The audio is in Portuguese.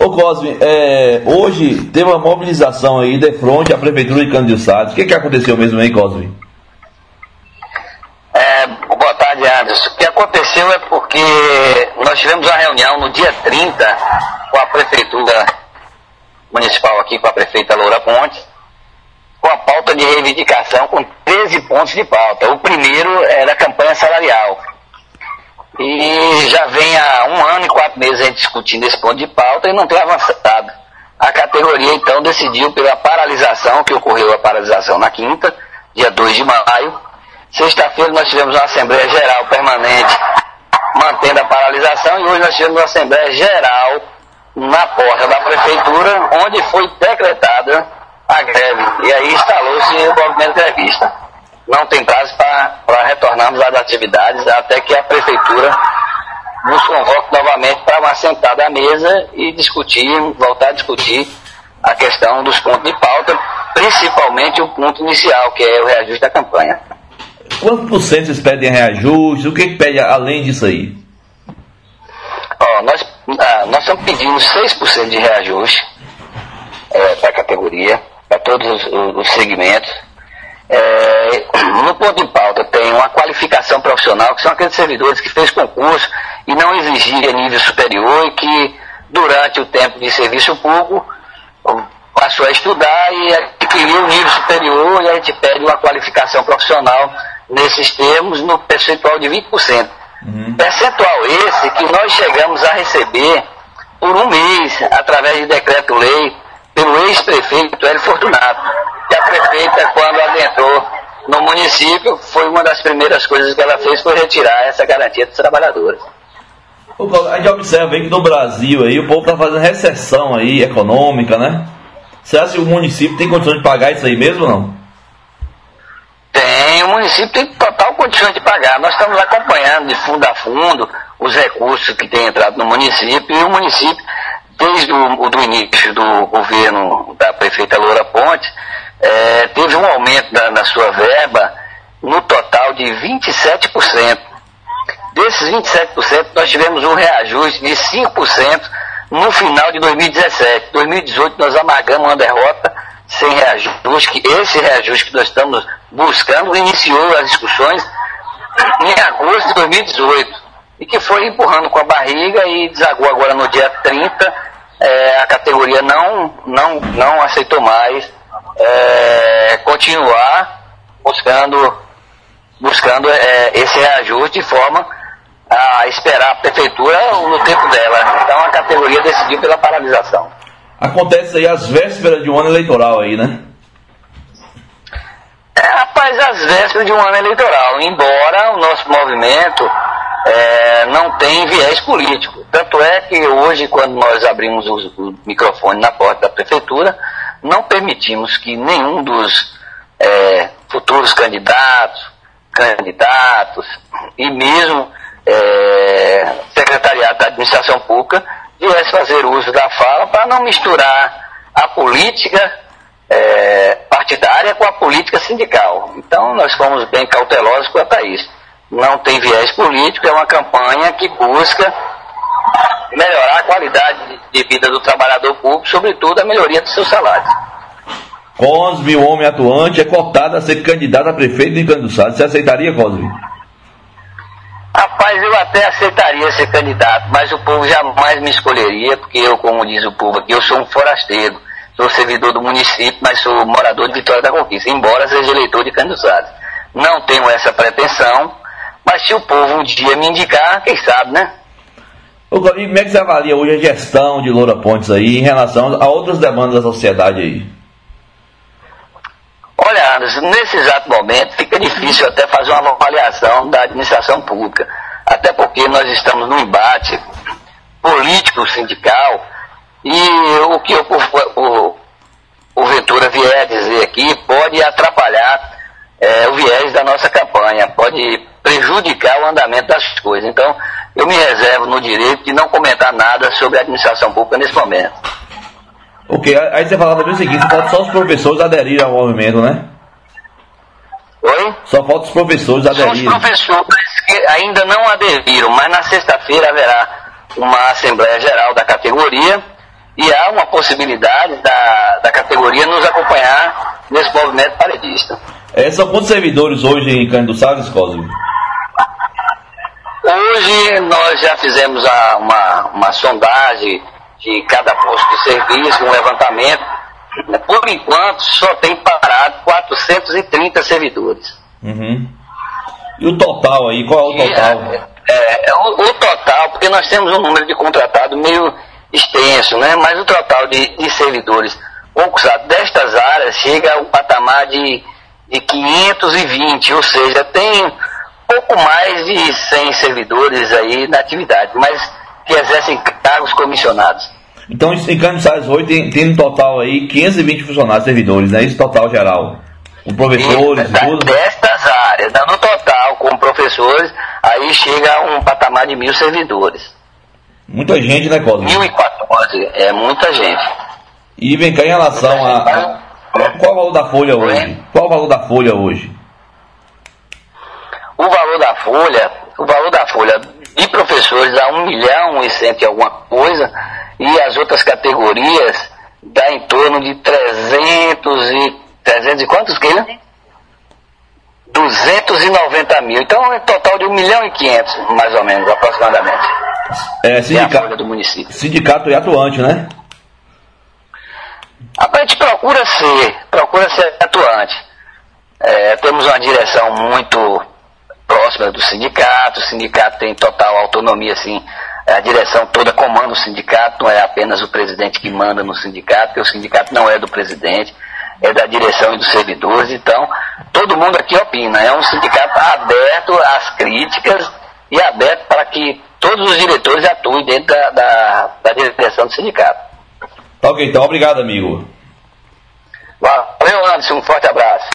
Ô Cosme, hoje teve uma mobilização aí de frente à Prefeitura de Cana-de-Sá. O que aconteceu mesmo aí, Cosme? Boa tarde, Anderson. O que aconteceu é porque nós tivemos uma reunião no dia 30 com a Prefeitura Municipal aqui, com a Prefeita Loura Pontes, com a pauta de reivindicação, com 13 pontos de pauta. O primeiro era a campanha salarial. E já vem há 1 ano e 4 meses a gente discutindo esse ponto de pauta e não tem avançado. A categoria então decidiu pela paralisação, que ocorreu a paralisação na quinta, dia 2 de maio. Sexta-feira nós tivemos uma Assembleia Geral permanente, mantendo a paralisação, e hoje nós tivemos uma Assembleia Geral na porta da Prefeitura, onde foi decretada a greve. E aí instalou-se o movimento grevista. Não tem prazo para retornarmos às atividades até que a Prefeitura nos convoque novamente para uma sentada à mesa e voltar a discutir a questão dos pontos de pauta, principalmente o ponto inicial, que é o reajuste da campanha. Quanto por cento vocês pedem reajuste? O que pede além disso aí? Nós estamos pedindo 6% de reajuste para a categoria, para todos os segmentos. No ponto de pauta tem uma qualificação profissional, que são aqueles servidores que fez concurso e não exigia nível superior e que durante o tempo de serviço público passou a estudar e adquiriu um nível superior, e a gente pede uma qualificação profissional nesses termos no percentual de 20%. Percentual esse que nós chegamos a receber por 1 mês, através de decreto-lei, pelo ex-prefeito Hélio Fortunato. E a prefeita, quando adentrou no município, foi uma das primeiras coisas que ela fez, foi retirar essa garantia dos trabalhadores. A gente observa aí que no Brasil aí, o povo está fazendo recessão aí, econômica, né? Você acha que o município tem condições de pagar isso aí mesmo ou não? Tem, o município tem total condições de pagar. Nós estamos acompanhando de fundo a fundo os recursos que têm entrado no município, e o município, desde o início do governo da prefeita Loura Pontes, teve um aumento na sua verba no total de 27%. Desses 27%, nós tivemos um reajuste de 5% no final de 2017. Em 2018, nós amargamos uma derrota sem reajuste, que esse reajuste que nós estamos buscando iniciou as discussões em agosto de 2018, e que foi empurrando com a barriga e desagou agora no dia 30. A categoria não aceitou mais continuar buscando esse reajuste, de forma a esperar a prefeitura no tempo dela. Então a categoria decidiu pela paralisação. Acontece aí às vésperas de um ano eleitoral aí, né? Rapaz, às vésperas de um ano eleitoral, embora o nosso movimento não tenha viés político. Tanto é que hoje, quando nós abrimos o microfone na porta da prefeitura, não permitimos que nenhum dos futuros candidatos e mesmo secretariado da administração pública viesse fazer uso da fala, para não misturar a política partidária com a política sindical. Então nós fomos bem cautelosos quanto a isso. Não tem viés político, é uma campanha que busca melhorar a qualidade de vida do trabalhador público, sobretudo a melhoria dos seus salários. Cosme, o homem atuante, é cotado a ser candidato a prefeito de Cana-de-Sá. Você aceitaria, Cosme? Rapaz, eu até aceitaria ser candidato, mas o povo jamais me escolheria, porque eu, como diz o povo aqui, eu sou um forasteiro. Sou servidor do município, mas sou morador de Vitória da Conquista, embora seja eleitor de Cana-de-Sá. Não tenho essa pretensão, mas se o povo um dia me indicar, quem sabe, né? E como é que você avalia hoje a gestão de Loura Pontes aí em relação a outras demandas da sociedade aí? Olha, Anderson, nesse exato momento fica difícil até fazer uma avaliação da administração pública, até porque nós estamos num embate político-sindical, e o que o Ventura vier dizer aqui pode atrapalhar o viés da nossa campanha, pode prejudicar o andamento das coisas. Então, eu me reservo no direito de não comentar nada sobre a administração pública nesse momento. Ok, aí você falava também o seguinte: falta só os professores aderirem ao movimento, né? Oi? Só falta os professores aderirem. São os professores que ainda não aderiram, mas na sexta-feira haverá uma Assembleia Geral da categoria, e há uma possibilidade da categoria nos acompanhar nesse movimento paredista. São quantos servidores hoje em Cândido Salles, Cosme? Hoje nós já fizemos uma sondagem de cada posto de serviço, um levantamento. Por enquanto só tem parado 430 servidores. Uhum. E o total aí, qual é o total? O total, porque nós temos um número de contratados meio extenso, né? Mas o total de servidores concursados destas áreas chega a um patamar de 520, ou seja, tem pouco mais de 100 servidores aí na atividade, mas que exercem cargos comissionados. Então, em Cândido Salles hoje tem no total aí 520 funcionários, servidores, né? Isso total geral. Com professores e tudo? Destas áreas, no total, com professores, aí chega a um patamar de 1.000 servidores. Muita gente, né, Cosme? 1.014, é muita gente. E vem cá em relação qual o valor da folha hoje? Qual o valor da folha hoje? O valor da folha de professores dá 1.100.000 e alguma coisa, e as outras categorias dá em torno de 300 e quantos, Keila? 290 mil. Então é um total de 1.500.000, mais ou menos, aproximadamente. É a folha do município. Sindicato e atuante, né? A gente procura ser atuante. Temos uma direção muito próxima do sindicato. O sindicato tem total autonomia, assim. A direção toda comanda o sindicato, não é apenas o presidente que manda no sindicato, porque o sindicato não é do presidente, é da direção e dos servidores. Então, todo mundo aqui opina. É um sindicato aberto às críticas e aberto para que todos os diretores atuem dentro da direção do sindicato. Tá ok, então. Obrigado, amigo. Valeu, Anderson. Um forte abraço.